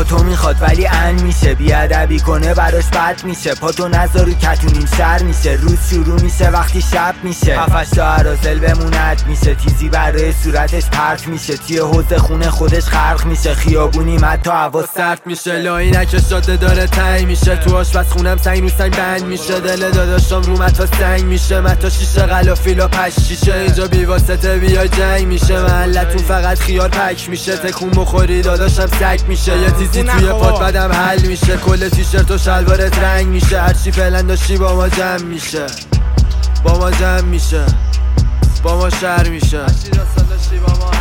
پاتو میخواد ولی ان میشه، بیادبی کنه براش بد میشه. پاتو نذاری کتونیم شر میشه، روز شروع میشه وقتی شب میشه. هفتش تا عرازل بموند میشه، تیزی برای صورتش پرت میشه. توی حوض خونه خودش خرق میشه، خیابونی مد تا هوا سرد میشه. لاینک شاده داره تنگ میشه، تو آشپز خونم سنگ رو سنگ بند میشه. دل داداشم رو متا سنگ میشه، متا شیشه غلافیل و پش شیشه. اینجا بیواسطه بیای جنگ میشه، محلتون فقط خیار پک میشه. تکون بخوری داداشم سگ میشه، یه تیزی توی پات بدم حل میشه. کل تیشرت و شلوارت رنگ میشه، هرچی فعلا داشتی با ما جمع میشه، با ما جمع میشه، با ما شر میشه. هرچی داستان داشتی با ما